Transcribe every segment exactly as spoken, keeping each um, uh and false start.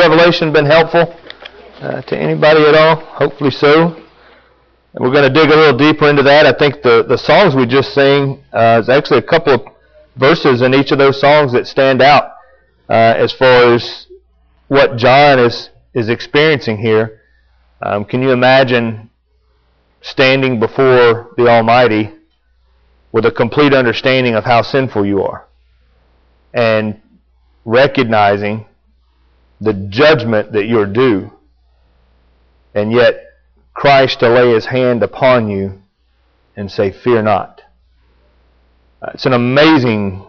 Revelation been helpful uh, to anybody at all? Hopefully so. And we're going to dig a little deeper into that. I think the, the songs we just sang, uh, is actually a couple of verses in each of those songs that stand out uh, as far as what John is, is experiencing here. Um, can you imagine standing before the Almighty with a complete understanding of how sinful you are and recognizing the judgment that you're due, and yet Christ to lay His hand upon you and say, "Fear not"? Uh, it's an amazing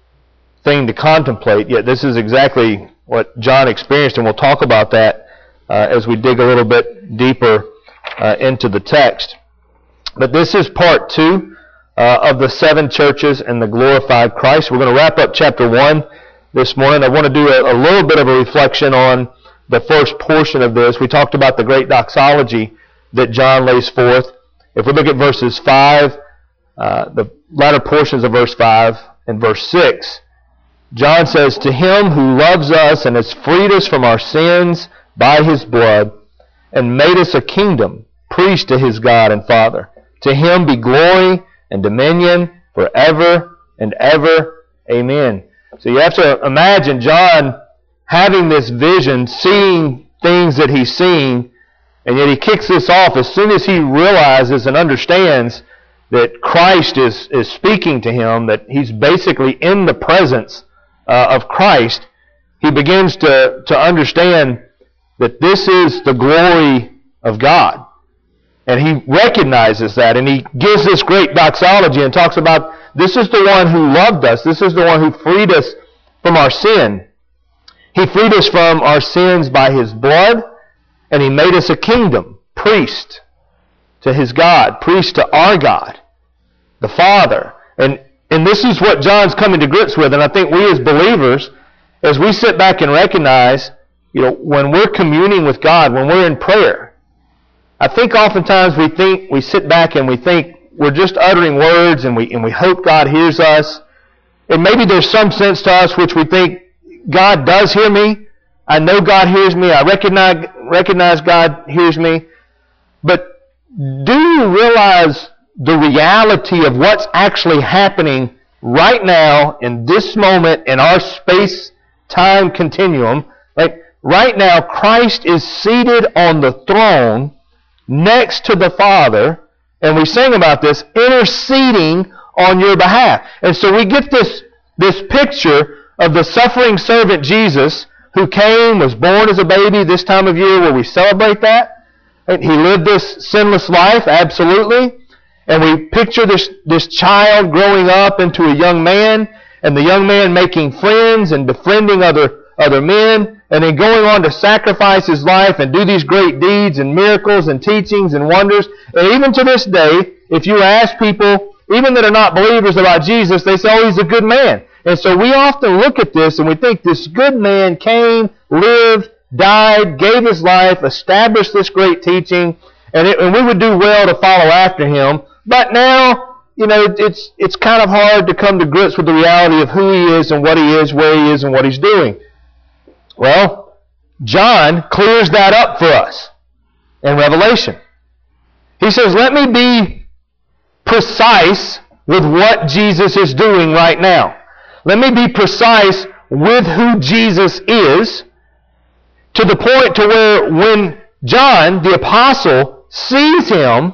thing to contemplate, yet this is exactly what John experienced, and we'll talk about that uh, as we dig a little bit deeper uh, into the text. But this is part two uh, of the seven churches and the glorified Christ. We're going to wrap up chapter one this morning. I want to do a, a little bit of a reflection on the first portion of this. We talked about the great doxology that John lays forth. If we look at verses five, uh, the latter portions of verse five and verse six, John says, "To Him who loves us and has freed us from our sins by His blood and made us a kingdom, priest to His God and Father. To Him be glory and dominion forever and ever. Amen." So you have to imagine John having this vision, seeing things that he's seeing, and yet he kicks this off as soon as he realizes and understands that Christ is, is speaking to him, that he's basically in the presence uh, of Christ. He begins to, to understand that this is the glory of God. And he recognizes that, and he gives this great doxology and talks about, this is the one who loved us. This is the one who freed us from our sin. He freed us from our sins by His blood, and He made us a kingdom, priest to His God, priest to our God, the Father. And, and this is what John's coming to grips with, and I think we as believers, as we sit back and recognize, you know, when we're communing with God, when we're in prayer, I think oftentimes we think, we sit back and we think we're just uttering words and we and we hope God hears us. And maybe there's some sense to us which we think, God does hear me. I know God hears me. I recognize, recognize God hears me. But do you realize the reality of what's actually happening right now in this moment in our space-time continuum? Like right now, Christ is seated on the throne next to the Father, and we sing about this, interceding on your behalf. And so we get this, this picture of the suffering servant Jesus who came, was born as a baby this time of year where we celebrate that. And He lived this sinless life, absolutely. And we picture this, this child growing up into a young man, and the young man making friends and befriending other, other men, and then going on to sacrifice his life and do these great deeds and miracles and teachings and wonders. And even to this day, if you ask people, even that are not believers about Jesus, they say, "Oh, He's a good man." And so we often look at this and we think this good man came, lived, died, gave his life, established this great teaching, and, it, and we would do well to follow after him. But now, you know, it's, it's kind of hard to come to grips with the reality of who he is and what he is, where he is, and what he's doing. Well, John clears that up for us in Revelation. He says, let me be precise with what Jesus is doing right now. Let me be precise with who Jesus is, to the point to where when John, the apostle, sees Him,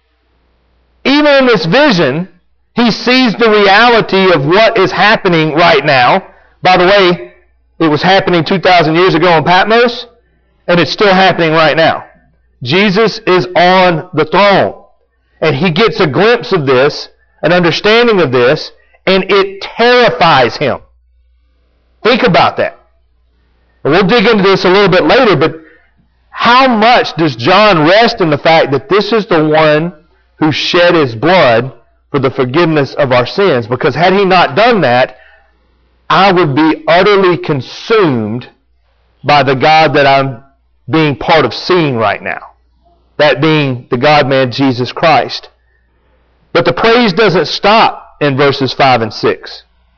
even in this vision, he sees the reality of what is happening right now. By the way, it was happening two thousand years ago in Patmos, and it's still happening right now. Jesus is on the throne, and he gets a glimpse of this, an understanding of this, and it terrifies him. Think about that. And we'll dig into this a little bit later, but how much does John rest in the fact that this is the one who shed his blood for the forgiveness of our sins? Because had he not done that, I would be utterly consumed by the God that I'm being part of seeing right now. That being the God-man Jesus Christ. But the praise doesn't stop in verses five and six.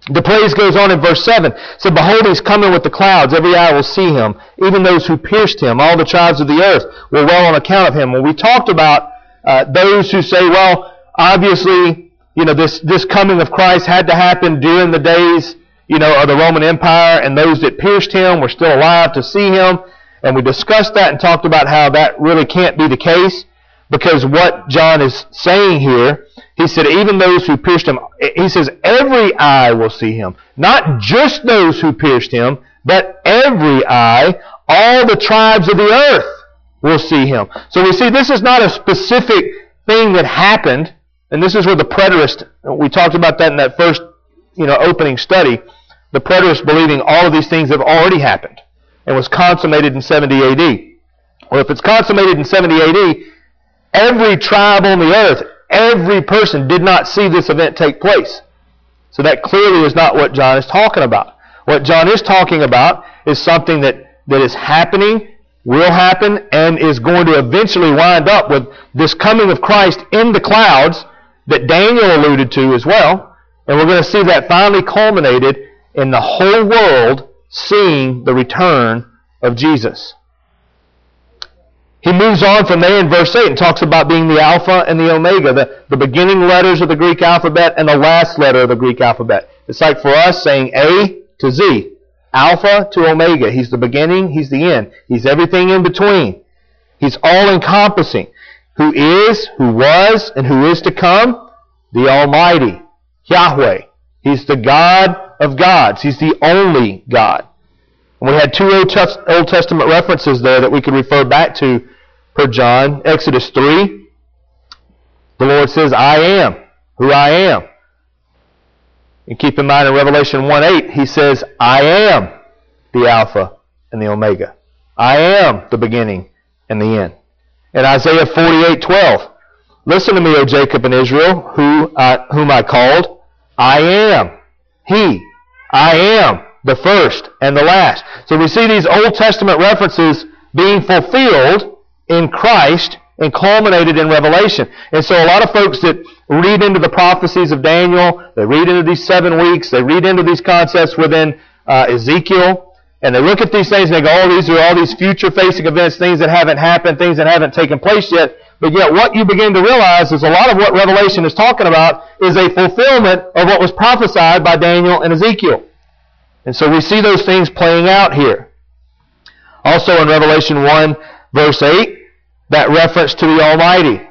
The praise goes on in verse seven. It said, behold, he's coming with the clouds. Every eye will see him. Even those who pierced him. All the tribes of the earth will well on account of him. When we talked about uh, those who say, well, obviously, you know, this, this coming of Christ had to happen during the days, you know, of the Roman Empire, and those that pierced him were still alive to see him. And we discussed that and talked about how that really can't be the case, because what John is saying here, he said, even those who pierced him, he says, every eye will see him. Not just those who pierced him, but every eye, all the tribes of the earth will see him. So we see this is not a specific thing that happened, and this is where the preterist, we talked about that in that first, you know, opening study, the preterists believing all of these things have already happened and was consummated in seventy A D. Well, if it's consummated in seventy A D, every tribe on the earth, every person did not see this event take place. So that clearly is not what John is talking about. What John is talking about is something that, that is happening, will happen, and is going to eventually wind up with this coming of Christ in the clouds that Daniel alluded to as well. And we're going to see that finally culminated in the whole world seeing the return of Jesus. He moves on from there in verse eight and talks about being the Alpha and the Omega, the, the beginning letters of the Greek alphabet and the last letter of the Greek alphabet. It's like for us saying A to Z, Alpha to Omega. He's the beginning, He's the end. He's everything in between. He's all-encompassing. Who is, who was, and who is to come? The Almighty, Yahweh. He's the God of gods. He's the only God. And we had two Old Testament references there that we could refer back to per John. Exodus three, the Lord says, I am who I am. And keep in mind in Revelation one eight, He says, I am the Alpha and the Omega. I am the beginning and the end. In Isaiah forty-eight twelve, listen to me, O Jacob and Israel, who I, whom I called. I am He. I am the first and the last. So we see these Old Testament references being fulfilled in Christ and culminated in Revelation. And so a lot of folks that read into the prophecies of Daniel, they read into these seven weeks, they read into these concepts within uh, Ezekiel, and they look at these things and they go, oh, these are all these future-facing events, things that haven't happened, things that haven't taken place yet. But yet what you begin to realize is a lot of what Revelation is talking about is a fulfillment of what was prophesied by Daniel and Ezekiel. And so we see those things playing out here. Also in Revelation one, verse eight, that reference to the Almighty.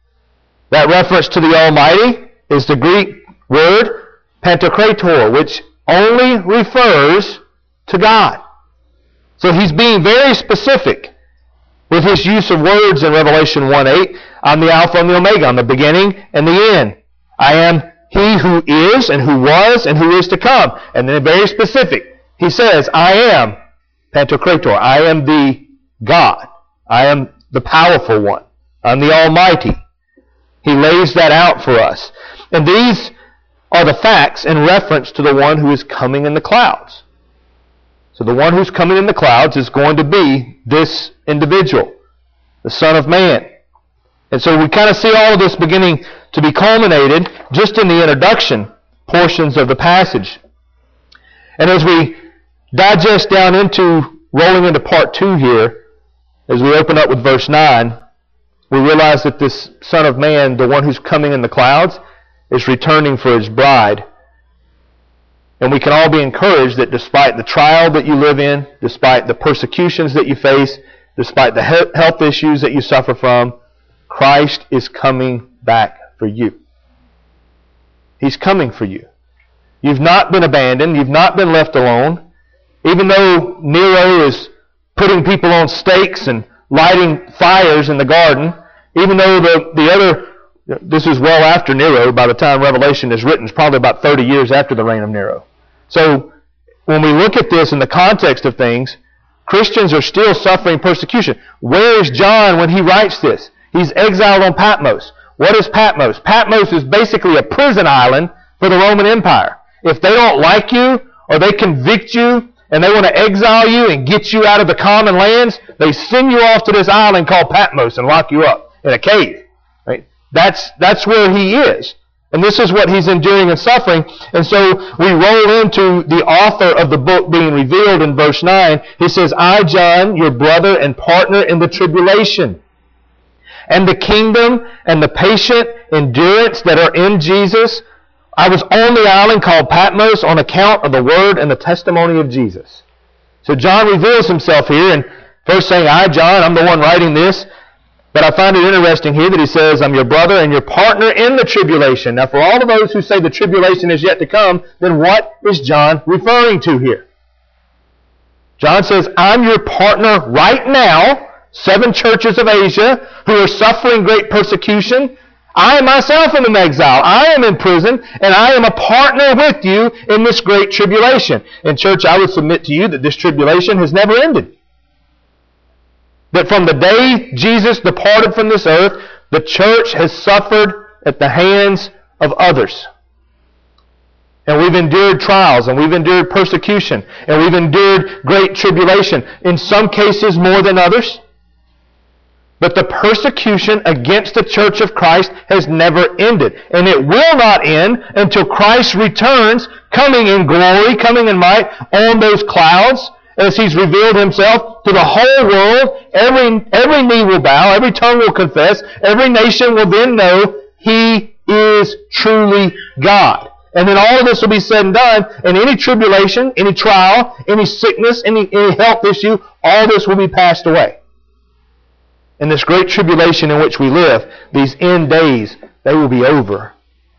That reference to the Almighty is the Greek word Pantocrator, which only refers to God. So he's being very specific with his use of words in Revelation one eight. I'm the Alpha and the Omega. I'm the beginning and the end. I am He who is and who was and who is to come. And then very specific. He says, I am Pantocrator. I am the God. I am the powerful one. I'm the Almighty. He lays that out for us. And these are the facts in reference to the one who is coming in the clouds. So the one who's coming in the clouds is going to be this individual, the Son of Man. And so we kind of see all of this beginning to be culminated just in the introduction portions of the passage. And as we digest down into, rolling into part two here, as we open up with verse nine, we realize that this Son of Man, the one who's coming in the clouds, is returning for His bride. And we can all be encouraged that despite the trial that you live in, despite the persecutions that you face, despite the health issues that you suffer from, Christ is coming back for you. He's coming for you. You've not been abandoned. You've not been left alone. Even though Nero is putting people on stakes and lighting fires in the garden, even though the, the other, this is well after Nero, by the time Revelation is written, it's probably about thirty years after the reign of Nero. So when we look at this in the context of things, Christians are still suffering persecution. Where is John when he writes this? He's exiled on Patmos. What is Patmos? Patmos is basically a prison island for the Roman Empire. If they don't like you, or they convict you, and they want to exile you and get you out of the common lands, they send you off to this island called Patmos and lock you up in a cave. Right? That's, that's where he is. And this is what he's enduring and suffering. And so we roll into the author of the book being revealed in verse nine. He says, I, John, your brother and partner in the tribulation, and the kingdom and the patient endurance that are in Jesus. I was on the island called Patmos on account of the word and the testimony of Jesus. So John reveals himself here, and first saying, I, John, I'm the one writing this. But I find it interesting here that he says, I'm your brother and your partner in the tribulation. Now, for all of those who say the tribulation is yet to come, then what is John referring to here? John says, I'm your partner right now, seven churches of Asia who are suffering great persecution. I myself am in exile. I am in prison, and I am a partner with you in this great tribulation. And church, I would submit to you that this tribulation has never ended. That from the day Jesus departed from this earth, the church has suffered at the hands of others. And we've endured trials, and we've endured persecution, and we've endured great tribulation, in some cases more than others. But the persecution against the church of Christ has never ended. And it will not end until Christ returns, coming in glory, coming in might, on those clouds, as He's revealed Himself to the whole world. Every, every knee will bow, every tongue will confess, every nation will then know He is truly God. And then all of this will be said and done, and any tribulation, any trial, any sickness, any, any health issue, all this will be passed away. In this great tribulation in which we live, these end days, they will be over.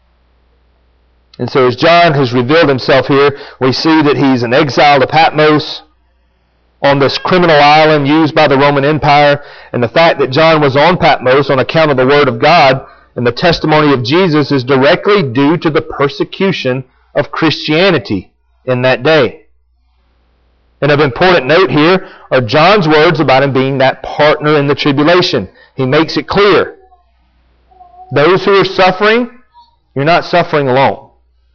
And so as John has revealed himself here, we see that he's an exile to Patmos, on this criminal island used by the Roman Empire. And the fact that John was on Patmos on account of the Word of God and the testimony of Jesus is directly due to the persecution of Christianity in that day. And of important note here are John's words about him being that partner in the tribulation. He makes it clear. Those who are suffering, you're not suffering alone.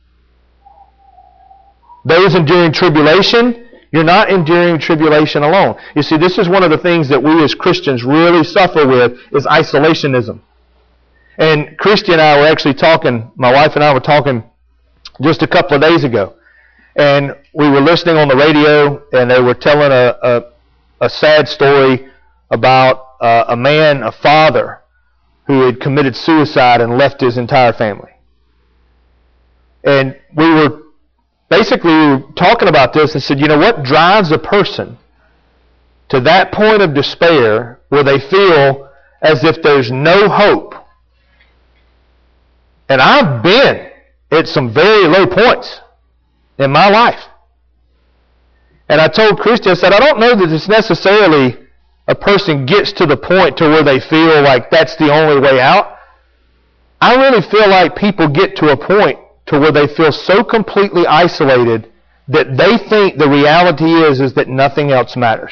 Those enduring tribulation, you're not enduring tribulation alone. You see, this is one of the things that we as Christians really suffer with, is isolationism. And Christy and I were actually talking, my wife and I were talking just a couple of days ago. And we were listening on the radio, and they were telling a, a, a sad story about uh, a man, a father, who had committed suicide and left his entire family. And we were basically we were talking about this and said, you know, what drives a person to that point of despair where they feel as if there's no hope? And I've been at some very low points in my life. And I told Christy, I said, I don't know that it's necessarily a person gets to the point to where they feel like that's the only way out. I really feel like people get to a point to where they feel so completely isolated that they think the reality is, is that nothing else matters.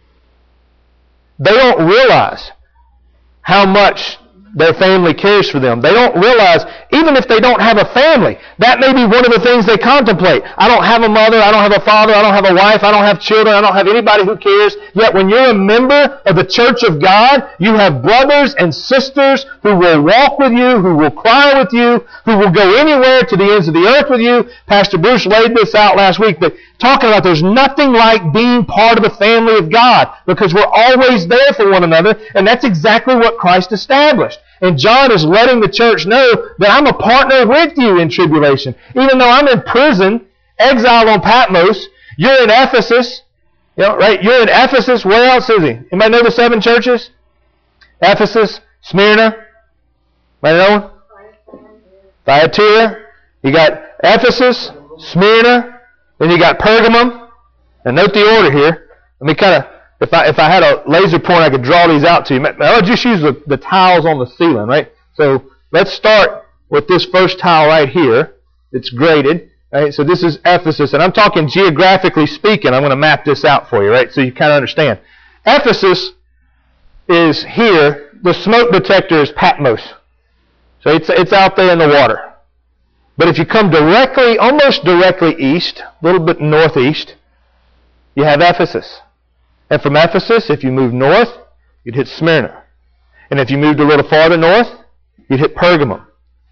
They don't realize how much their family cares for them. They don't realize, even if they don't have a family, that may be one of the things they contemplate. I don't have a mother, I don't have a father, I don't have a wife, I don't have children, I don't have anybody who cares. Yet when you're a member of the church of God, you have brothers and sisters who will walk with you, who will cry with you, who will go anywhere to the ends of the earth with you. Pastor Bruce laid this out last week, but talking about there's nothing like being part of the family of God, because we're always there for one another, and that's exactly what Christ established. And John is letting the church know that I'm a partner with you in tribulation. Even though I'm in prison, exiled on Patmos, you're in Ephesus. You know, right? You're in Ephesus. Where else is he? Anybody know the seven churches? Ephesus, Smyrna. Anybody know one? Thyatira. You got Ephesus, Smyrna, then you got Pergamum. And note the order here. Let me kind of, if I if I had a laser pointer, I could draw these out to you. I'll just use the, the tiles on the ceiling, right? So let's start with this first tile right here. It's graded. Right? So this is Ephesus, and I'm talking geographically speaking. I'm going to map this out for you, right? So you kind of understand. Ephesus is here. The smoke detector is Patmos. So it's it's out there in the water. But if you come directly, almost directly east, a little bit northeast, you have Ephesus. And from Ephesus, if you move north, you'd hit Smyrna. And if you moved a little farther north, you'd hit Pergamum.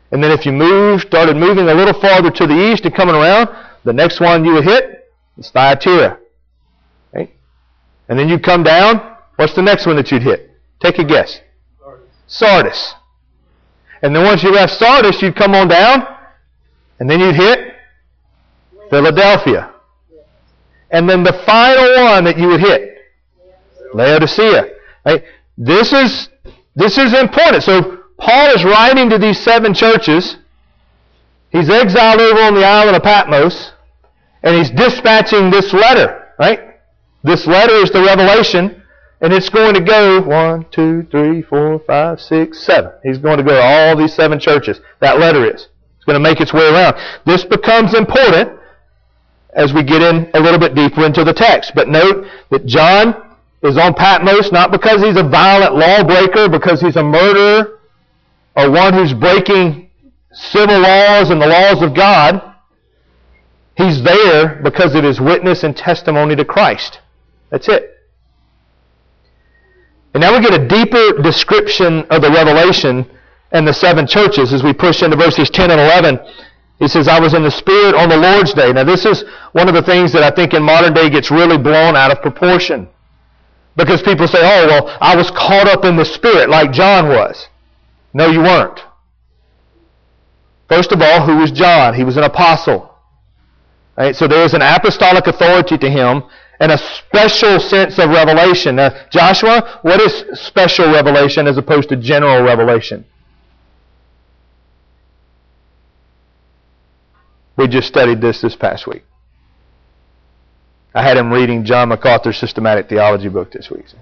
And then if you move, started moving a little farther to the east and coming around, the next one you would hit is Thyatira. Right? And then you come down, what's the next one that you'd hit? Take a guess. Sardis. Sardis. And then once you left Sardis, you'd come on down, and then you'd hit Philadelphia. And then the final one that you would hit, Laodicea. Right? This is this is important. So Paul is writing to these seven churches. He's exiled over on the island of Patmos, and he's dispatching this letter. Right? This letter is the revelation, and it's going to go one, two, three, four, five, six, seven. He's going to go to all these seven churches. That letter is. It's going to make its way around. This becomes important as we get in a little bit deeper into the text. But note that John is on Patmos not because he's a violent lawbreaker, because he's a murderer, or one who's breaking civil laws and the laws of God. He's there because of his witness and testimony to Christ. That's it. And now we get a deeper description of the revelation and the seven churches as we push into verses ten and eleven. He says, I was in the Spirit on the Lord's day. Now this is one of the things that I think in modern day gets really blown out of proportion. Because people say, oh, well, I was caught up in the Spirit like John was. No, you weren't. First of all, who was John? He was an apostle. Right? So there is an apostolic authority to him and a special sense of revelation. Now, Joshua, what is special revelation as opposed to general revelation? We just studied this this past week. I had him reading John MacArthur's systematic theology book this week.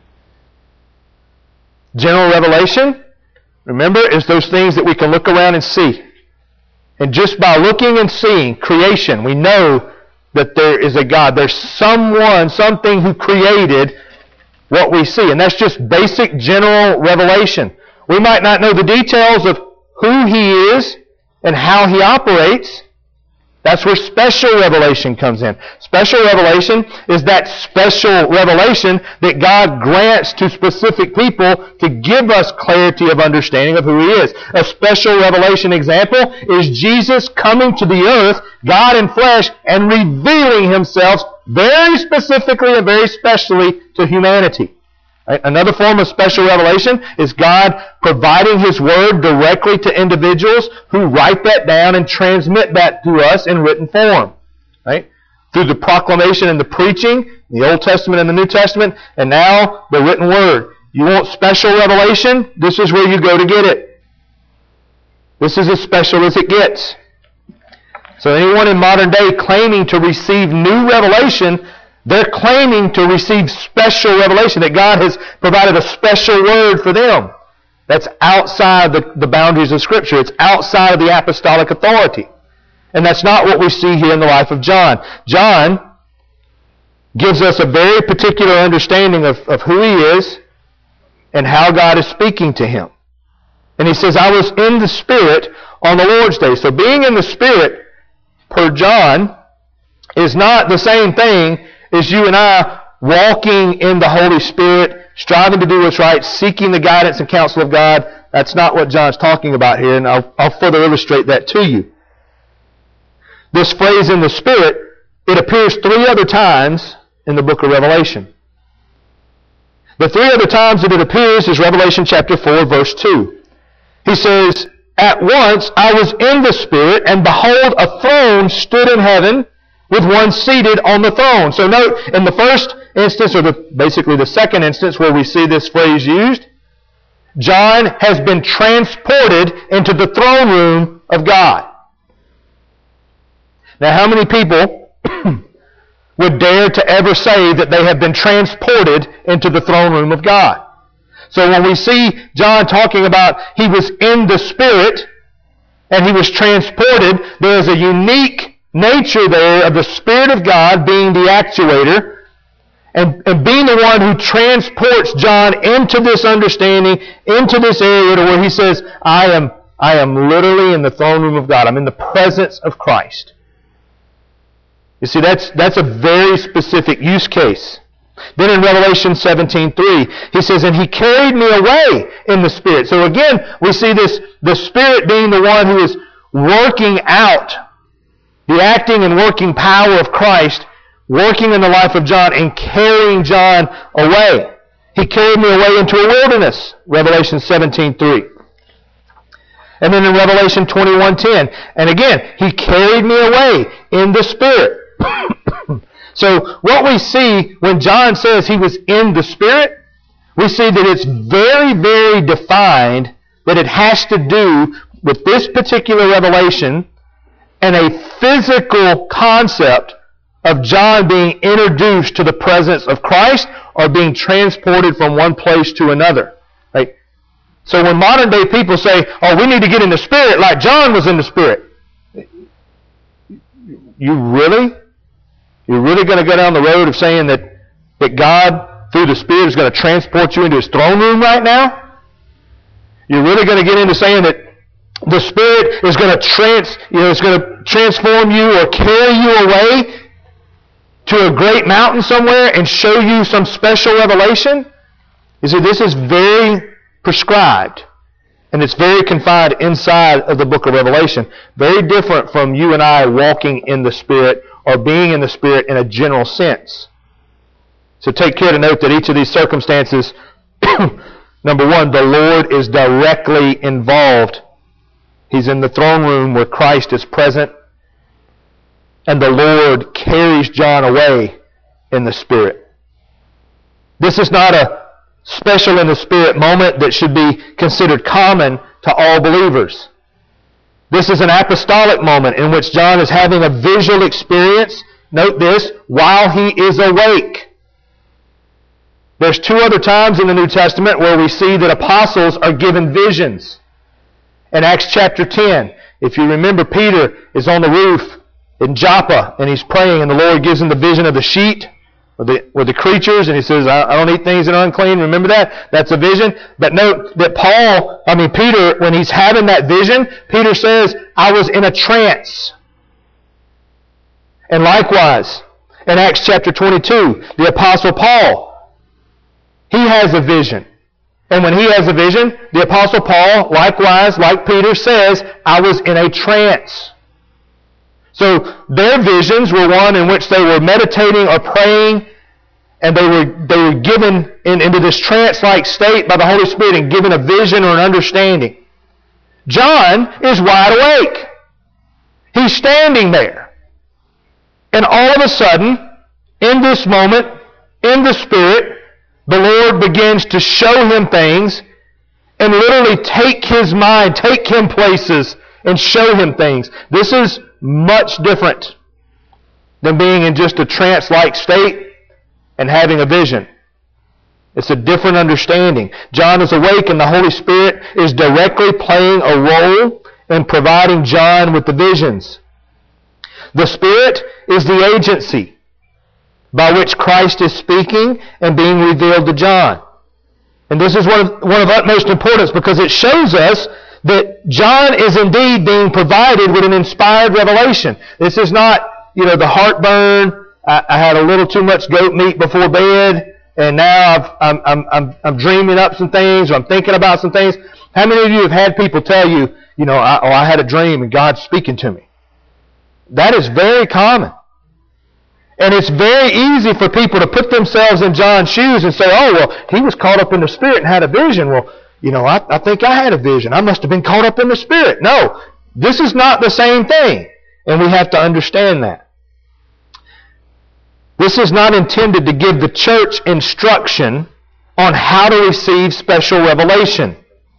General revelation, remember, is those things that we can look around and see. And just by looking and seeing creation, we know that there is a God. There's someone, something who created what we see. And that's just basic general revelation. We might not know the details of who He is and how He operates. That's where special revelation comes in. Special revelation is that special revelation that God grants to specific people to give us clarity of understanding of who He is. A special revelation example is Jesus coming to the earth, God in flesh, and revealing Himself very specifically and very specially to humanity. Right? Another form of special revelation is God providing His Word directly to individuals who write that down and transmit that to us in written form. Right? Through the proclamation and the preaching, the Old Testament and the New Testament, and now the written Word. You want special revelation? This is where you go to get it. This is as special as it gets. So anyone in modern day claiming to receive new revelation, they're claiming to receive special revelation, that God has provided a special word for them. That's outside the, the boundaries of Scripture. It's outside of the apostolic authority. And that's not what we see here in the life of John. John gives us a very particular understanding of, of who he is and how God is speaking to him. And he says, I was in the Spirit on the Lord's day. So being in the Spirit, per John, is not the same thing as you and I walking in the Holy Spirit, striving to do what's right, seeking the guidance and counsel of God. That's not what John's talking about here, and I'll, I'll further illustrate that to you. This phrase, in the Spirit, it appears three other times in the book of Revelation. The three other times that it appears is Revelation chapter four, verse two. He says, At once I was in the Spirit, and behold, a throne stood in heaven, with one seated on the throne. So note, in the first instance, or the, basically the second instance where we see this phrase used, John has been transported into the throne room of God. Now, how many people would dare to ever say that they have been transported into the throne room of God? So when we see John talking about he was in the Spirit and he was transported, there is a unique nature there of the Spirit of God being the actuator and, and being the one who transports John into this understanding, into this area to where he says, I am, I am literally in the throne room of God. I'm in the presence of Christ. You see, that's, that's a very specific use case. Then in Revelation seventeen three, he says, and he carried me away in the Spirit. So again, we see this, the Spirit being the one who is working out the acting and working power of Christ, working in the life of John and carrying John away. He carried me away into a wilderness, Revelation seventeen three. And then in Revelation twenty-one ten, and again, He carried me away in the Spirit. So what we see when John says he was in the Spirit, we see that it's very, very defined, that it has to do with this particular revelation and a physical concept of John being introduced to the presence of Christ or being transported from one place to another. Right? So when modern day people say, oh, we need to get in the Spirit like John was in the Spirit. You really? You're really going to go down the road of saying that, that God, through the Spirit, is going to transport you into His throne room right now? You're really going to get into saying that the Spirit is going to trans, you know, is going to transform you or carry you away to a great mountain somewhere and show you some special revelation? You see, this is very prescribed. And it's very confined inside of the book of Revelation. Very different from you and I walking in the Spirit or being in the Spirit in a general sense. So take care to note that each of these circumstances, number one, the Lord is directly involved. He's in the throne room where Christ is present. And the Lord carries John away in the Spirit. This is not a special in the Spirit moment that should be considered common to all believers. This is an apostolic moment in which John is having a visual experience, note this, while he is awake. There's two other times in the New Testament where we see that apostles are given visions. In Acts chapter ten, if you remember, Peter is on the roof in Joppa and he's praying and the Lord gives him the vision of the sheet or the, or the creatures and he says, I, I don't eat things that are unclean. Remember that? That's a vision. But note that Paul, I mean Peter, when he's having that vision, Peter says, I was in a trance. And likewise, in Acts chapter twenty-two, the apostle Paul, he has a vision. And when he has a vision, the apostle Paul, likewise, like Peter, says, I was in a trance. So their visions were one in which they were meditating or praying, and they were they were given in, into this trance-like state by the Holy Spirit and given a vision or an understanding. John is wide awake. He's standing there. And all of a sudden, in this moment, in the Spirit, the Lord begins to show him things and literally take his mind, take him places, and show him things. This is much different than being in just a trance-like state and having a vision. It's a different understanding. John is awake and the Holy Spirit is directly playing a role in providing John with the visions. The Spirit is the agency by which Christ is speaking and being revealed to John. And this is one of, one of utmost importance because it shows us that John is indeed being provided with an inspired revelation. This is not, you know, the heartburn, I, I had a little too much goat meat before bed, and now I've, I'm, I'm, I'm, I'm dreaming up some things, or I'm thinking about some things. How many of you have had people tell you, you know, I, oh, I had a dream and God's speaking to me? That is very common. And it's very easy for people to put themselves in John's shoes and say, oh, well, he was caught up in the Spirit and had a vision. Well, you know, I, I think I had a vision. I must have been caught up in the Spirit. No, this is not the same thing. And we have to understand that. This is not intended to give the church instruction on how to receive special revelation.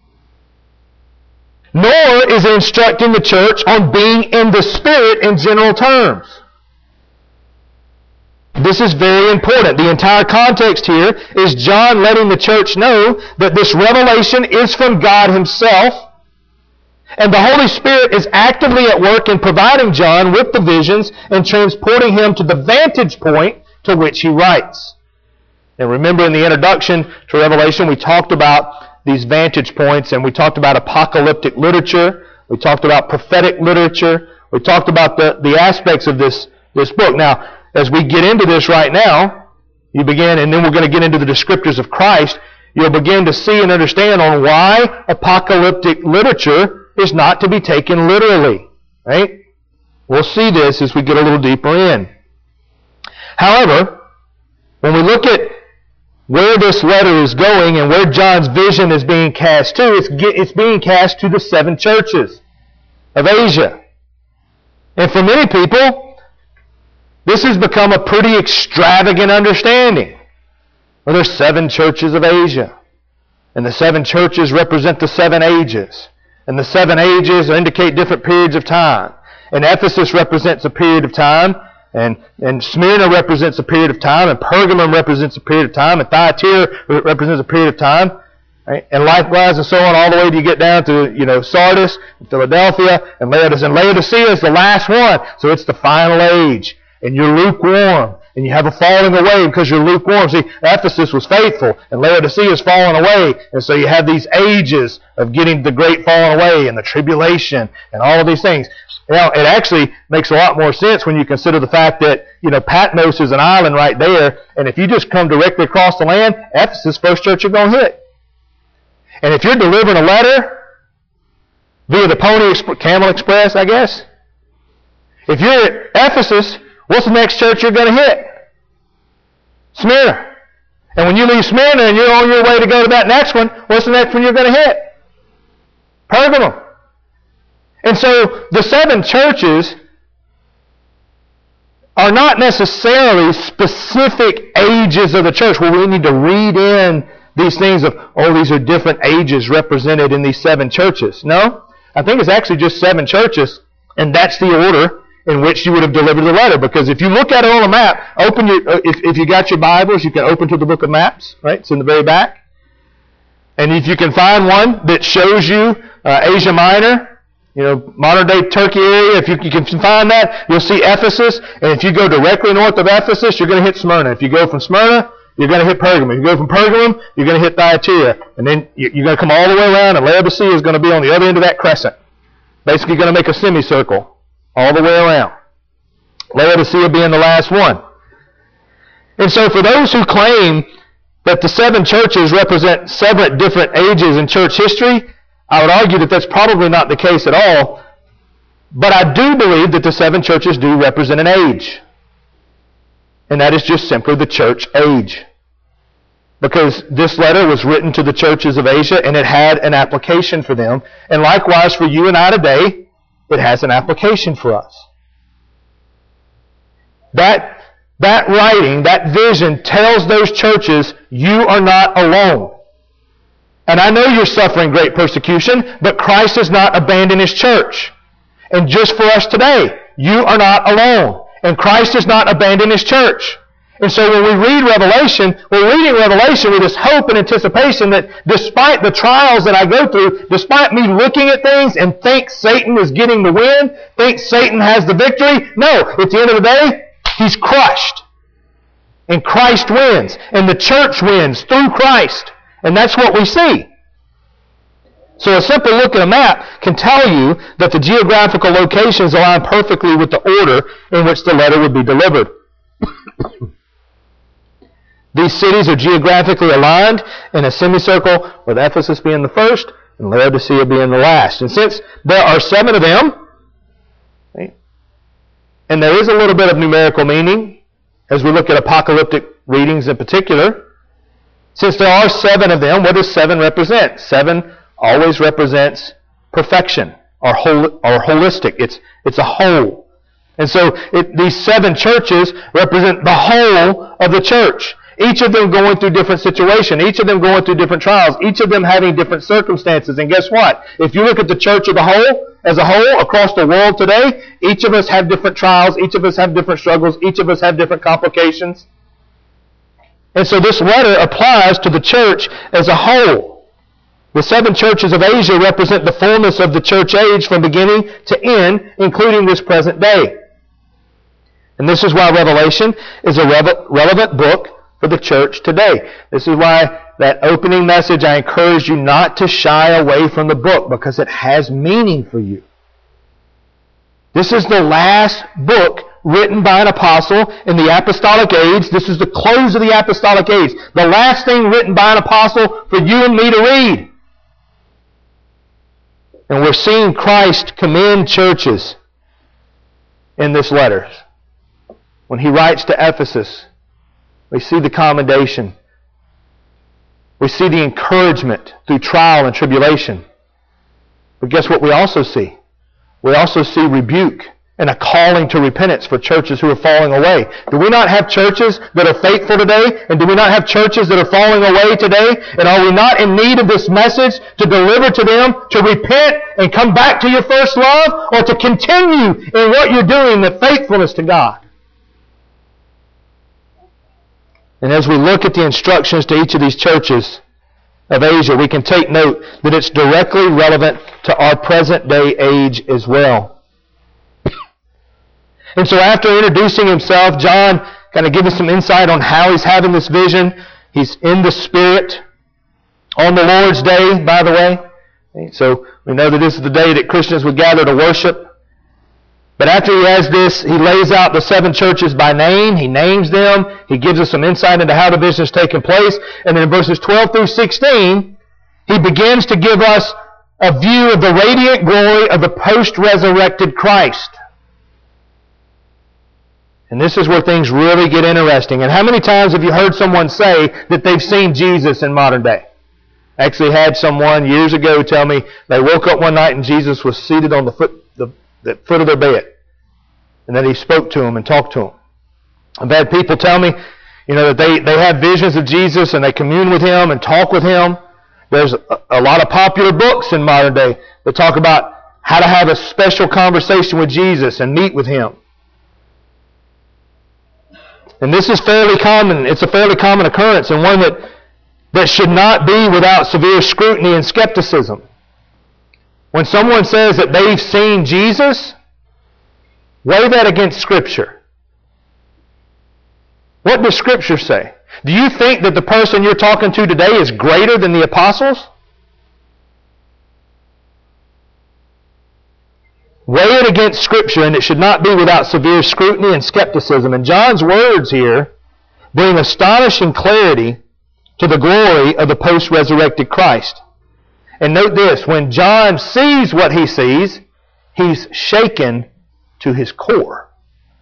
Nor is it instructing the church on being in the Spirit in general terms. This is very important. The entire context here is John letting the church know that this revelation is from God Himself, and the Holy Spirit is actively at work in providing John with the visions and transporting him to the vantage point to which he writes. And remember in the introduction to Revelation, we talked about these vantage points, and we talked about apocalyptic literature, we talked about prophetic literature, we talked about the, the aspects of this, this book. Now, as we get into this right now, you begin, and then we're going to get into the descriptors of Christ, you'll begin to see and understand on why apocalyptic literature is not to be taken literally. Right? We'll see this as we get a little deeper in. However, when we look at where this letter is going and where John's vision is being cast to, it's, it's being cast to the seven churches of Asia. And for many people, this has become a pretty extravagant understanding. Well, there's seven churches of Asia. And the seven churches represent the seven ages. And the seven ages indicate different periods of time. And Ephesus represents a period of time. And, and Smyrna represents a period of time. And Pergamum represents a period of time. And Thyatira represents a period of time. Right? And likewise and so on all the way to get down to, you know, Sardis, Philadelphia, and Laodicea. And Laodicea is the last one. So it's the final age. And you're lukewarm. And you have a falling away because you're lukewarm. See, Ephesus was faithful. And Laodicea is falling away. And so you have these ages of getting the great falling away and the tribulation and all of these things. Now, it actually makes a lot more sense when you consider the fact that, you know, Patmos is an island right there. And if you just come directly across the land, Ephesus, first church you're going to hit. And if you're delivering a letter via the Pony Exp- Camel Express, I guess, if you're at Ephesus, what's the next church you're going to hit? Smyrna. And when you leave Smyrna and you're on your way to go to that next one, what's the next one you're going to hit? Pergamum. And so the seven churches are not necessarily specific ages of the church where we need to read in these things of, oh, these are different ages represented in these seven churches. No, I think it's actually just seven churches, and that's the order in which you would have delivered the letter. Because if you look at it on a map, open your if, if you got your Bibles, you can open to the book of maps, right? It's in the very back. And if you can find one that shows you uh, Asia Minor, you know, modern-day Turkey area, if you, you can find that, you'll see Ephesus. And if you go directly north of Ephesus, you're going to hit Smyrna. If you go from Smyrna, you're going to hit Pergamum. If you go from Pergamum, you're going to hit Thyatira. And then you're going to come all the way around, and Laodicea is going to be on the other end of that crescent. Basically going to make a semicircle all the way around. Laodicea being the last one. And so for those who claim that the seven churches represent seven different ages in church history, I would argue that that's probably not the case at all. But I do believe that the seven churches do represent an age. And that is just simply the church age. Because this letter was written to the churches of Asia and it had an application for them. And likewise for you and I today, it has an application for us. That, that writing, that vision tells those churches, you are not alone. And I know you're suffering great persecution, but Christ has not abandoned His church. And just for us today, you are not alone. And Christ has not abandoned His church. And so when we read Revelation, we're reading Revelation with this hope and anticipation that despite the trials that I go through, despite me looking at things and think Satan is getting the win, think Satan has the victory, no, at the end of the day, he's crushed. And Christ wins. And the church wins through Christ. And that's what we see. So a simple look at a map can tell you that the geographical locations align perfectly with the order in which the letter would be delivered. These cities are geographically aligned in a semicircle, with Ephesus being the first and Laodicea being the last. And since there are seven of them, right, and there is a little bit of numerical meaning as we look at apocalyptic readings in particular, since there are seven of them, what does seven represent? Seven always represents perfection or, hol- or holistic. It's, it's a whole. And so it, these seven churches represent the whole of the church. Each of them going through different situations. Each of them going through different trials. Each of them having different circumstances. And guess what? If you look at the church of the whole, as a whole, across the world today, each of us have different trials. Each of us have different struggles. Each of us have different complications. And so this letter applies to the church as a whole. The seven churches of Asia represent the fullness of the church age from beginning to end, including this present day. And this is why Revelation is a re- relevant book for the church today. This is why that opening message, I encourage you not to shy away from the book, because it has meaning for you. This is the last book written by an apostle in the apostolic age. This is the close of the apostolic age. The last thing written by an apostle for you and me to read. And we're seeing Christ commend churches in this letter. When he writes to Ephesus, we see the commendation. We see the encouragement through trial and tribulation. But guess what we also see? We also see rebuke and a calling to repentance for churches who are falling away. Do we not have churches that are faithful today? And do we not have churches that are falling away today? And are we not in need of this message to deliver to them, to repent and come back to your first love, or to continue in what you're doing, the faithfulness to God? And as we look at the instructions to each of these churches of Asia, we can take note that it's directly relevant to our present day age as well. And so after introducing himself, John kind of gives us some insight on how he's having this vision. He's in the Spirit on the Lord's Day, by the way. So we know that this is the day that Christians would gather to worship. But after he has this, he lays out the seven churches by name. He names them. He gives us some insight into how the vision is taking place. And then in verses twelve through sixteen, he begins to give us a view of the radiant glory of the post-resurrected Christ. And this is where things really get interesting. And how many times have you heard someone say that they've seen Jesus in modern day? I actually had someone years ago tell me they woke up one night and Jesus was seated on the foot, the, the foot of their bed. And that he spoke to them and talked to them. I've had people tell me, you know, that they, they have visions of Jesus and they commune with him and talk with him. There's a, a lot of popular books in modern day that talk about how to have a special conversation with Jesus and meet with him. And this is fairly common. It's a fairly common occurrence, and one that, that should not be without severe scrutiny and skepticism. When someone says that they've seen Jesus, weigh that against Scripture. What does Scripture say? Do you think that the person you're talking to today is greater than the apostles? Weigh it against Scripture, and it should not be without severe scrutiny and skepticism. And John's words here bring astonishing clarity to the glory of the post-resurrected Christ. And note this, when John sees what he sees, he's shaken to his core.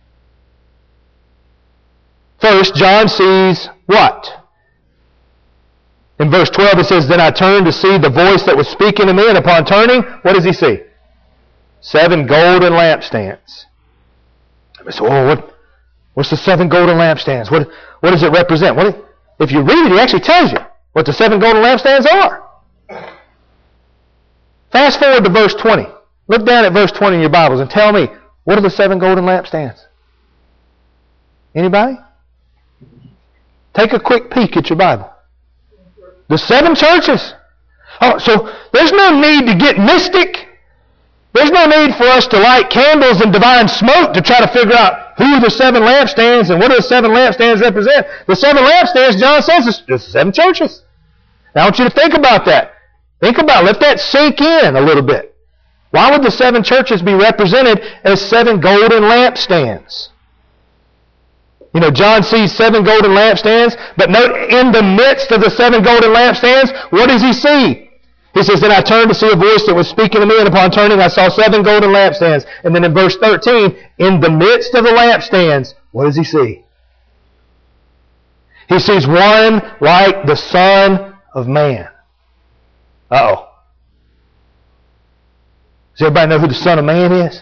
First, John sees what? In verse twelve it says, "Then I turned to see the voice that was speaking to me, and upon turning, what does he see? Seven golden lampstands." I said, "Oh, what, what's the seven golden lampstands? What, what does it represent?" What, if you read it, he actually tells you what the seven golden lampstands are. Fast forward to verse twenty. Look down at verse twenty in your Bibles and tell me, what are the seven golden lampstands? Anybody? Take a quick peek at your Bible. The seven churches. Oh, so there's no need to get mystic. There's no need for us to light candles and divine smoke to try to figure out who are the seven lampstands and what do the seven lampstands represent. The seven lampstands, John says, is the seven churches. Now I want you to think about that. Think about it. Let that sink in a little bit. Why would the seven churches be represented as seven golden lampstands? You know, John sees seven golden lampstands, but note, in the midst of the seven golden lampstands, what does he see? He says, "Then I turned to see a voice that was speaking to me, and upon turning I saw seven golden lampstands." And then in verse thirteen, in the midst of the lampstands, what does he see? He sees one like the Son of Man. Uh-oh. Does everybody know who the Son of Man is?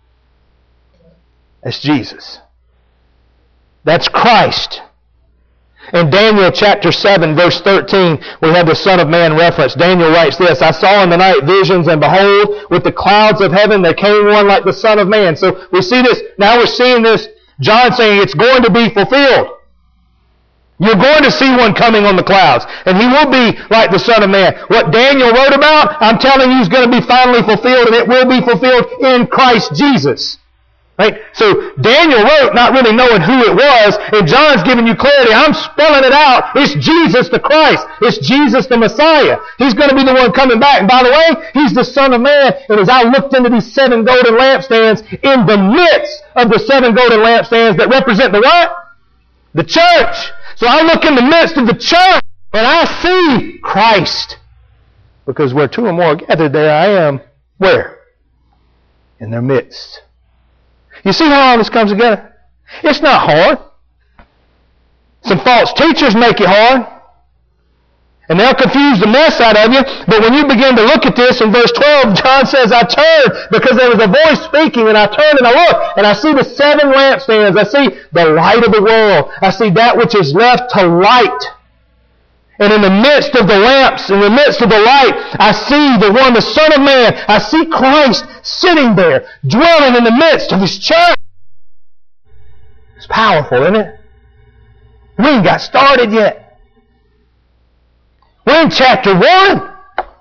That's Jesus. That's Christ. In Daniel chapter seven, verse thirteen, we have the Son of Man reference. Daniel writes this, "I saw in the night visions, and behold, with the clouds of heaven there came one like the Son of Man." So we see this, now we're seeing this, John saying it's going to be fulfilled. You're going to see one coming on the clouds, and he will be like the Son of Man. What Daniel wrote about, I'm telling you, is going to be finally fulfilled, and it will be fulfilled in Christ Jesus. Right? So Daniel wrote not really knowing who it was, and John's giving you clarity. I'm spelling it out. It's Jesus the Christ. It's Jesus the Messiah. He's going to be the one coming back. And by the way, He's the Son of Man. And as I looked into these seven golden lampstands, in the midst of the seven golden lampstands that represent the what? The church. So I look in the midst of the church, and I see Christ. Because where two or more are gathered, there I am Where? In their midst. You see how all this comes together? It's not hard. Some false teachers make it hard. And they'll confuse the mess out of you. But when you begin to look at this in verse twelve, John says, I turned because there was a voice speaking, and I turned and I looked, and I see the seven lampstands. I see the light of the world. I see that which is left to light. And in the midst of the lamps, in the midst of the light, I see the one, the Son of Man. I see Christ sitting there, dwelling in the midst of His church. It's powerful, isn't it? We ain't got started yet. We're in chapter one.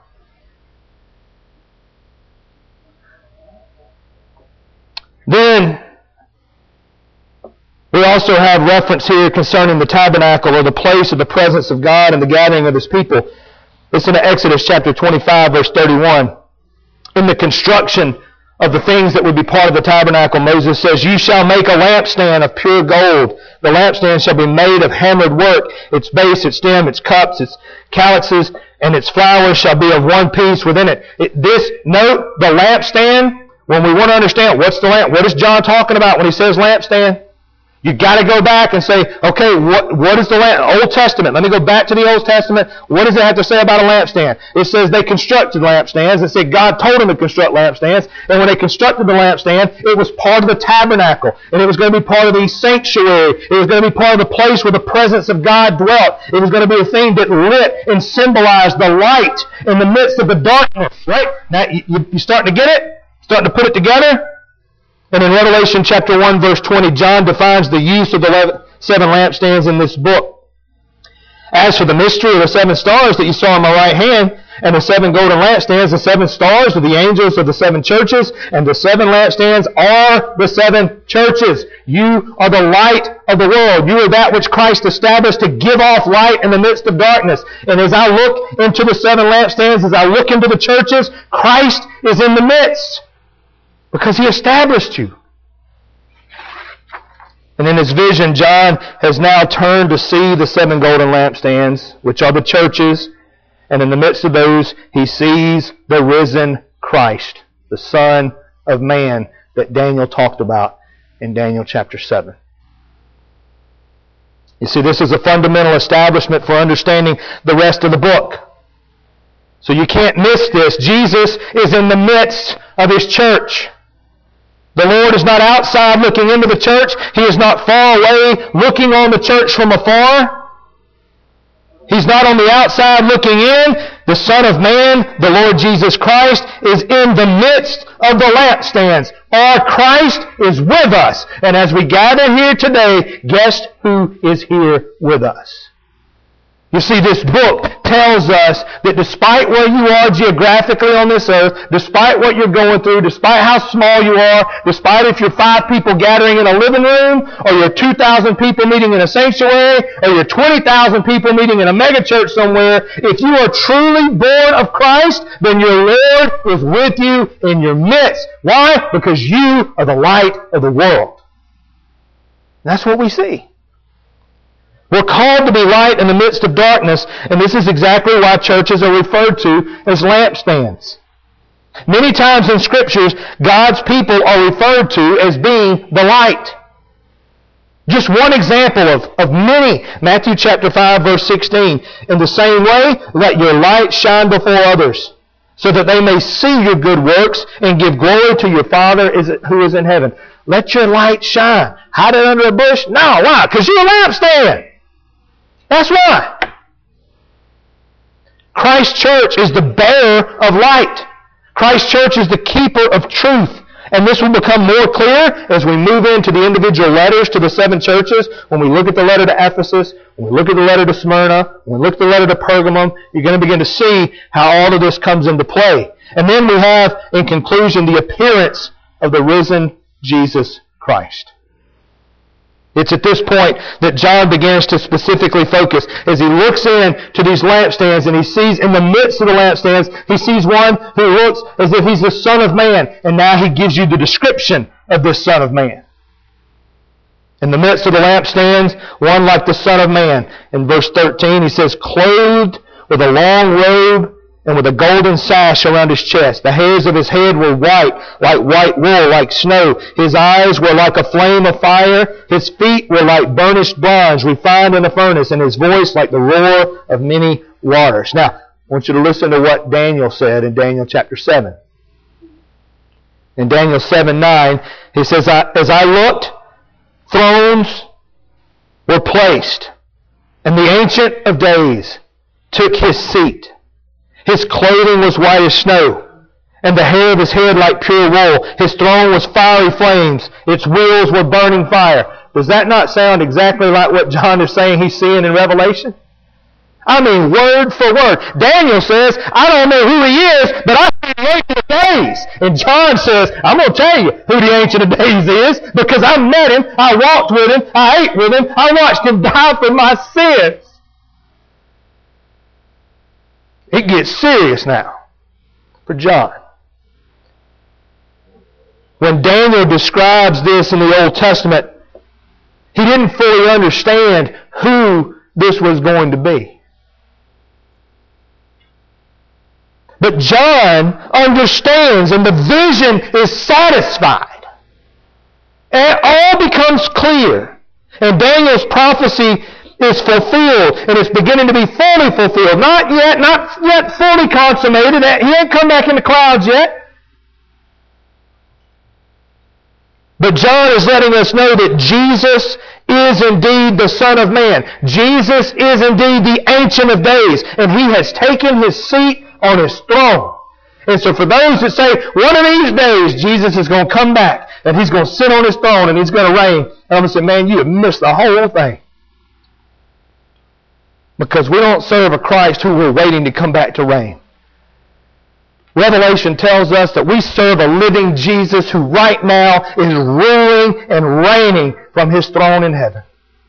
Then, we also have reference here concerning the tabernacle, or the place of the presence of God and the gathering of His people. It's in Exodus chapter twenty-five, verse thirty-one. In the construction of the things that would be part of the tabernacle, Moses says, You shall make a lampstand of pure gold. The lampstand shall be made of hammered work. Its base, its stem, its cups, its calyxes, and its flowers shall be of one piece within it. it this, note, the lampstand, when we want to understand what's the lamp, what is John talking about when he says lampstand? You've got to go back and say, okay, what, what is the lamp? Old Testament. Let me go back to the Old Testament. What does it have to say about a lampstand? It says they constructed lampstands. It said God told them to construct lampstands. And when they constructed the lampstand, it was part of the tabernacle. And it was going to be part of the sanctuary. It was going to be part of the place where the presence of God dwelt. It was going to be a thing that lit and symbolized the light in the midst of the darkness. Right? Now, you, you starting to get it? Starting to put it together? And in Revelation chapter one, verse twenty, John defines the use of the seven lampstands in this book. As for the mystery of the seven stars that you saw in my right hand, and the seven golden lampstands, the seven stars are the angels of the seven churches, and the seven lampstands are the seven churches. You are the light of the world. You are that which Christ established to give off light in the midst of darkness. And as I look into the seven lampstands, as I look into the churches, Christ is in the midst. Because He established you. And in his vision, John has now turned to see the seven golden lampstands, which are the churches. And in the midst of those, he sees the risen Christ, the Son of Man that Daniel talked about in Daniel chapter seven. You see, this is a fundamental establishment for understanding the rest of the book. So you can't miss this. Jesus is in the midst of His church. The Lord is not outside looking into the church. He is not far away looking on the church from afar. He's not on the outside looking in. The Son of Man, the Lord Jesus Christ, is in the midst of the lampstands. Our Christ is with us. And as we gather here today, guess who is here with us? You see, this book tells us that despite where you are geographically on this earth, despite what you're going through, despite how small you are, despite if you're five people gathering in a living room, or you're two thousand people meeting in a sanctuary, or you're twenty thousand people meeting in a megachurch somewhere, if you are truly born of Christ, then your Lord is with you in your midst. Why? Because you are the light of the world. That's what we see. We're called to be light in the midst of darkness, and this is exactly why churches are referred to as lampstands. Many times in Scriptures, God's people are referred to as being the light. Just one example of, of many. Matthew chapter five, verse sixteen. In the same way, let your light shine before others, so that they may see your good works and give glory to your Father who is in heaven. Let your light shine. Hide it under a bush? No, why? Because you're a lampstand. That's why. Christ Church is the bearer of light. Christ Church is the keeper of truth. And this will become more clear as we move into the individual letters to the seven churches. When we look at the letter to Ephesus, when we look at the letter to Smyrna, when we look at the letter to Pergamum, you're going to begin to see how all of this comes into play. And then we have, in conclusion, the appearance of the risen Jesus Christ. It's at this point that John begins to specifically focus. As he looks in to these lampstands and he sees in the midst of the lampstands, he sees one who looks as if he's the Son of Man. And now he gives you the description of this Son of Man. In the midst of the lampstands, one like the Son of Man. In verse thirteen, he says, clothed with a long robe and with a golden sash around his chest. The hairs of his head were white, like white wool, like snow. His eyes were like a flame of fire. His feet were like burnished bronze, refined in a furnace, and his voice like the roar of many waters. Now, I want you to listen to what Daniel said in Daniel chapter seven. In Daniel seven nine, he says, As I looked, thrones were placed, and the Ancient of Days took his seat. His clothing was white as snow, and the hair of his head like pure wool. His throne was fiery flames. Its wheels were burning fire. Does that not sound exactly like what John is saying he's seeing in Revelation? I mean, word for word. Daniel says, I don't know who he is, but I see the Ancient of Days. And John says, I'm going to tell you who the Ancient of Days is, because I met him, I walked with him, I ate with him, I watched him die for my sins. It gets serious now for John. When Daniel describes this in the Old Testament, he didn't fully understand who this was going to be. But John understands, and the vision is satisfied. And it all becomes clear. And Daniel's prophecy is fulfilled, and it's beginning to be fully fulfilled. Not yet, not yet fully consummated. He ain't come back in the clouds yet. But John is letting us know that Jesus is indeed the Son of Man. Jesus is indeed the Ancient of Days, and He has taken His seat on His throne. And so for those that say, one of these days Jesus is going to come back, and He's going to sit on His throne, and He's going to reign, I'm going to say, man, you have missed the whole thing. Because we don't serve a Christ who we're waiting to come back to reign. Revelation tells us that we serve a living Jesus who right now is ruling and reigning from His throne in heaven.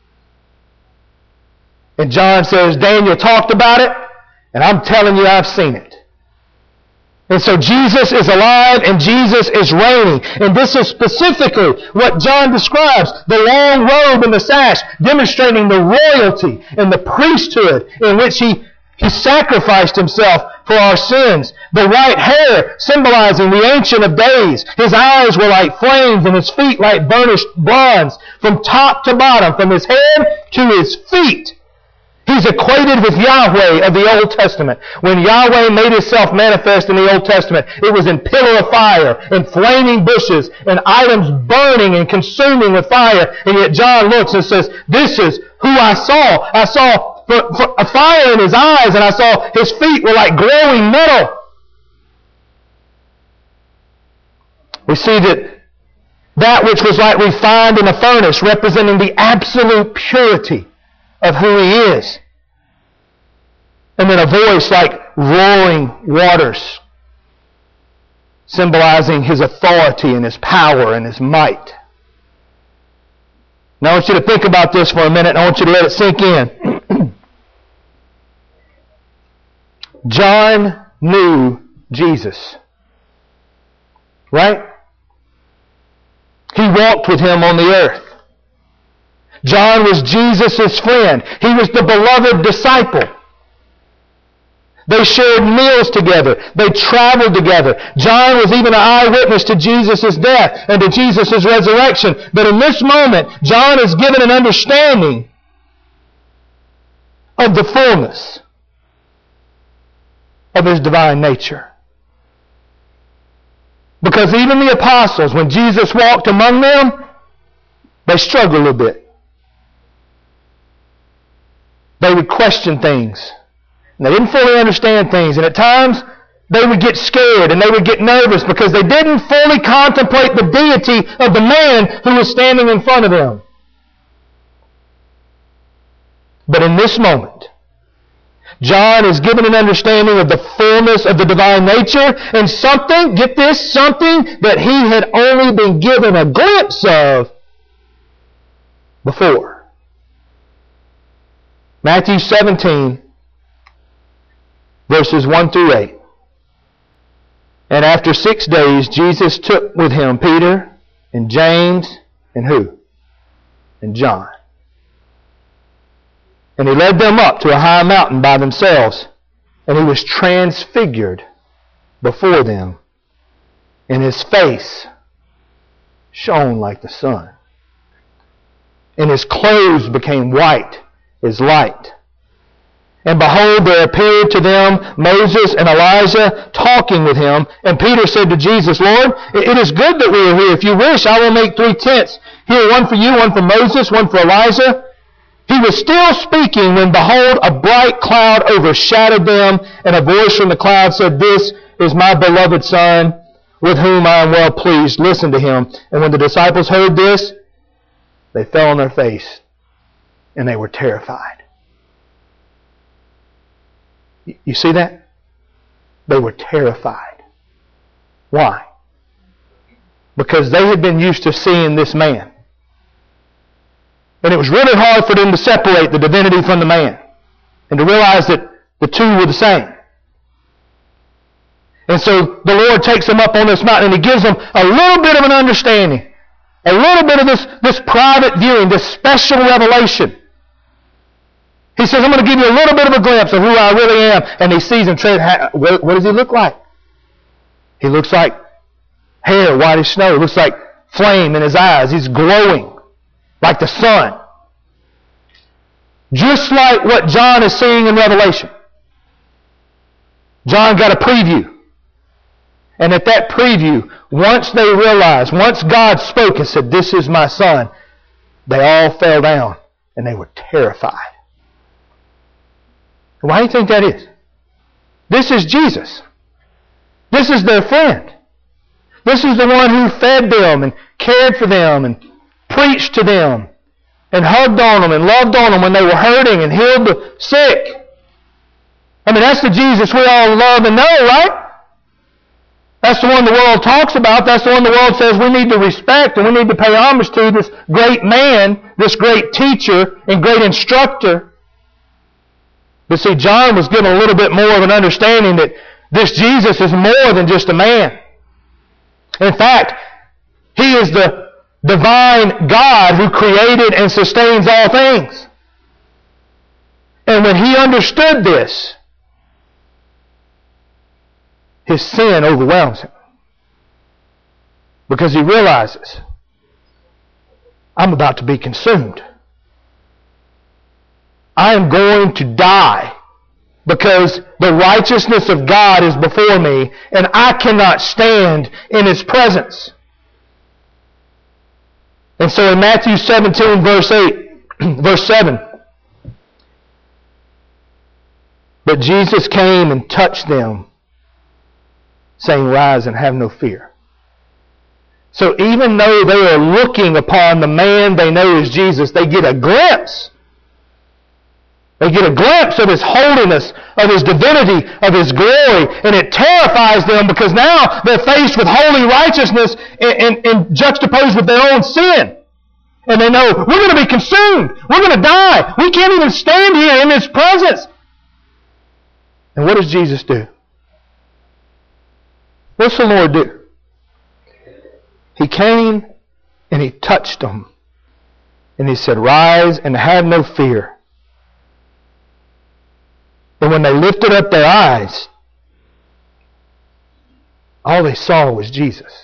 And John says, Daniel talked about it, and I'm telling you I've seen it. And so Jesus is alive and Jesus is reigning. And this is specifically what John describes, the long robe and the sash, demonstrating the royalty and the priesthood in which he, he sacrificed Himself for our sins. The white hair symbolizing the Ancient of Days. His eyes were like flames and His feet like burnished bronze. From top to bottom, from His head to His feet, He's equated with Yahweh of the Old Testament. When Yahweh made Himself manifest in the Old Testament, it was in pillar of fire, and flaming bushes, and items burning and consuming with fire. And yet John looks and says, this is who I saw. I saw a fire in His eyes, and I saw His feet were like glowing metal. We see that that which was like refined in a furnace, representing the absolute purity of who He is. And then a voice like roaring waters, symbolizing His authority and His power and His might. Now I want you to think about this for a minute, and I want you to let it sink in. John knew Jesus. Right? He walked with Him on the earth. John was Jesus' friend. He was the beloved disciple. They shared meals together. They traveled together. John was even an eyewitness to Jesus' death and to Jesus' resurrection. But in this moment, John is given an understanding of the fullness of His divine nature. Because even the apostles, when Jesus walked among them, they struggled a little bit. They would question things. And they didn't fully understand things. And at times, they would get scared and they would get nervous because they didn't fully contemplate the deity of the man who was standing in front of them. But in this moment, John is given an understanding of the fullness of the divine nature and something, get this, something that he had only been given a glimpse of before. Matthew seventeen, verses one through eight. And after six days, Jesus took with Him Peter and James and who? And John. And He led them up to a high mountain by themselves. And he was transfigured before them, and his face shone like the sun, and his clothes became white as light. And behold, there appeared to them Moses and Elijah talking with him. And Peter said to Jesus, Lord, it is good that we are here. If you wish, I will make three tents. Here, one for you, one for Moses, one for Elijah. He was still speaking when, behold, a bright cloud overshadowed them, and a voice from the cloud said, This is my beloved Son, with whom I am well pleased. Listen to him. And when the disciples heard this, they fell on their face, and they were terrified. You see that? They were terrified. Why? Because they had been used to seeing this man. And it was really hard for them to separate the divinity from the man and to realize that the two were the same. And so the Lord takes them up on this mountain and He gives them a little bit of an understanding, a little bit of this, this private viewing, this special revelation. He says, I'm going to give you a little bit of a glimpse of who I really am. And he sees him. What does he look like? He looks like hair, white as snow. He looks like flame in his eyes. He's glowing like the sun. Just like what John is seeing in Revelation. John got a preview. And at that preview, once they realized, once God spoke and said, This is my Son, they all fell down and they were terrified. Why do you think that is? This is Jesus. This is their friend. This is the one who fed them and cared for them and preached to them and hugged on them and loved on them when they were hurting and healed the sick. I mean, that's the Jesus we all love and know, right? That's the one the world talks about. That's the one the world says we need to respect and we need to pay homage to, this great man, this great teacher and great instructor. But see, John was given a little bit more of an understanding that this Jesus is more than just a man. In fact, He is the divine God who created and sustains all things. And when he understood this, his sin overwhelms him. Because he realizes, I'm about to be consumed. I am going to die because the righteousness of God is before me and I cannot stand in His presence. And so in Matthew seventeen, verse eight, verse seven, but Jesus came and touched them, saying, Rise and have no fear. So even though they are looking upon the man they know is Jesus, they get a glimpse. They get a glimpse of His holiness, of His divinity, of His glory, and it terrifies them because now they're faced with holy righteousness and, and, and juxtaposed with their own sin. And they know, we're going to be consumed. We're going to die. We can't even stand here in His presence. And what does Jesus do? What's the Lord do? He came and He touched them. And He said, Rise and have no fear. And when they lifted up their eyes, all they saw was Jesus.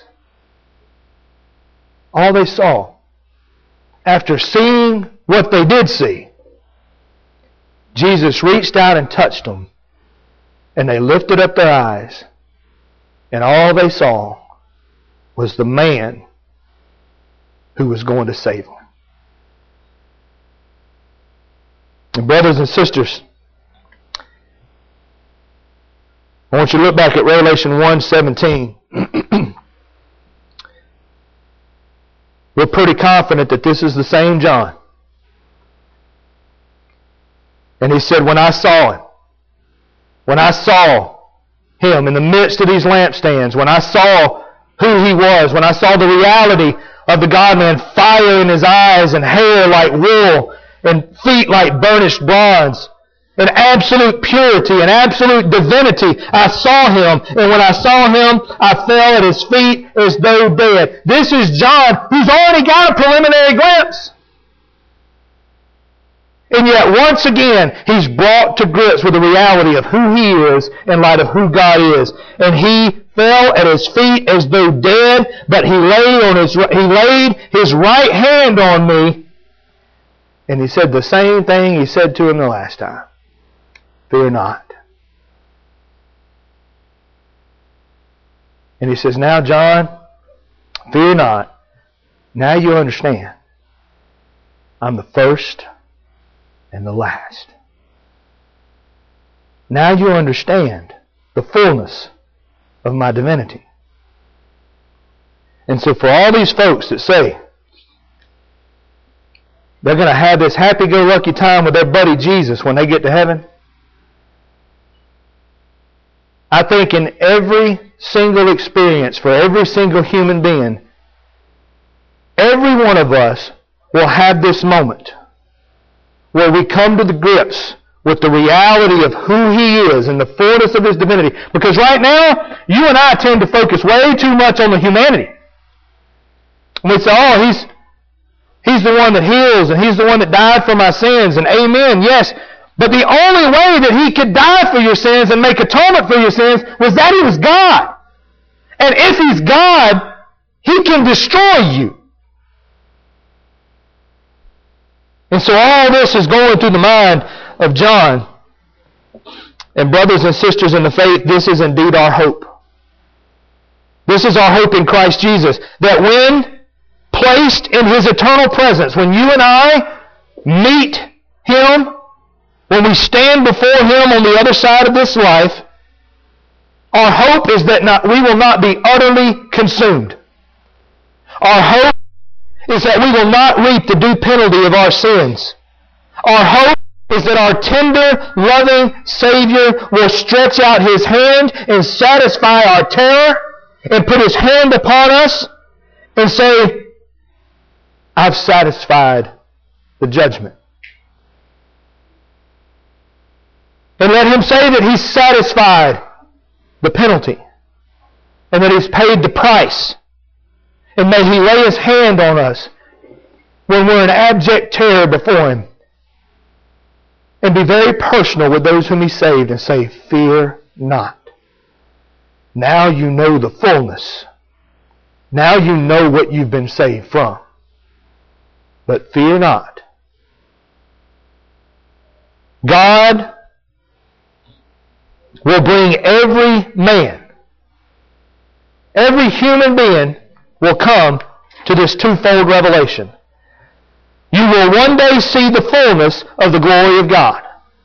All they saw. After seeing what they did see, Jesus reached out and touched them. And they lifted up their eyes. And all they saw was the man who was going to save them. And brothers and sisters, I want you to look back at Revelation one seventeen. We're pretty confident that this is the same John. And he said, when I saw him, when I saw him in the midst of these lampstands, when I saw who he was, when I saw the reality of the God-man, fire in his eyes and hair like wool and feet like burnished bronze, and absolute purity and absolute divinity, I saw him. And when I saw him, I fell at his feet as though dead. This is John, who's already got a preliminary glimpse. And yet, once again, he's brought to grips with the reality of who he is in light of who God is. And he fell at his feet as though dead, but he laid on his he laid his right hand on me, and he said the same thing he said to him the last time. Fear not. And he says, now, John, fear not. Now you understand. I'm the first and the last. Now you understand the fullness of my divinity. And so for all these folks that say they're going to have this happy-go-lucky time with their buddy Jesus when they get to heaven, I think in every single experience for every single human being, every one of us will have this moment where we come to the grips with the reality of who He is and the fullness of His divinity. Because right now, you and I tend to focus way too much on the humanity. And we say, oh, He's, he's the one that heals, and He's the one that died for my sins, and amen, yes. But the only way that He could die for your sins and make atonement for your sins was that He was God. And if He's God, He can destroy you. And so all this is going through the mind of John. And brothers and sisters in the faith, this is indeed our hope. This is our hope in Christ Jesus. That when placed in His eternal presence, when you and I meet Him, when we stand before Him on the other side of this life, our hope is that not, we will not be utterly consumed. Our hope is that we will not reap the due penalty of our sins. Our hope is that our tender, loving Savior will stretch out His hand and satisfy our terror and put His hand upon us and say, I've satisfied the judgment. And let Him say that He's satisfied the penalty and that He's paid the price. And may He lay His hand on us when we're in abject terror before Him. And be very personal with those whom He saved and say, fear not. Now you know the fullness. Now you know what you've been saved from. But fear not. God will bring every man, every human being will come to this twofold revelation. You will one day see the fullness of the glory of God.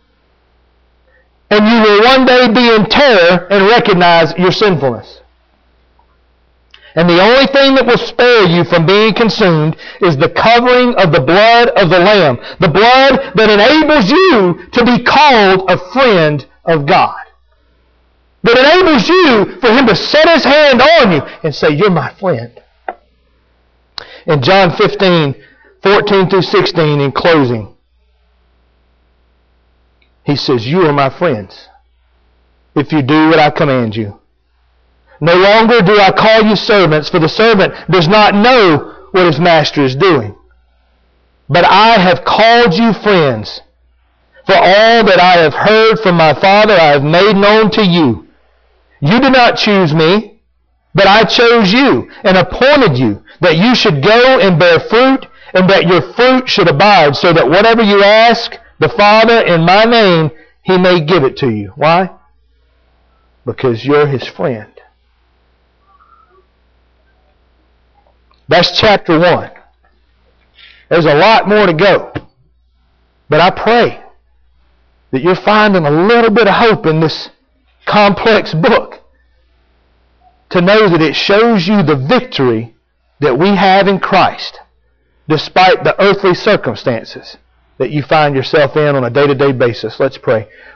And you will one day be in terror and recognize your sinfulness. And the only thing that will spare you from being consumed is the covering of the blood of the Lamb. The blood that enables you to be called a friend of God. That enables you for Him to set His hand on you and say, you're my friend. In John fifteen, fourteen through sixteen, in closing, He says, you are my friends if you do what I command you. No longer do I call you servants, for the servant does not know what his master is doing. But I have called you friends, for all that I have heard from my Father I have made known to you. You did not choose me, but I chose you and appointed you that you should go and bear fruit, and that your fruit should abide, so that whatever you ask the Father in my name, He may give it to you. Why? Because you're His friend. That's chapter one. There's a lot more to go. But I pray that you're finding a little bit of hope in this complex book, to know that it shows you the victory that we have in Christ, despite the earthly circumstances that you find yourself in on a day-to-day basis. Let's pray.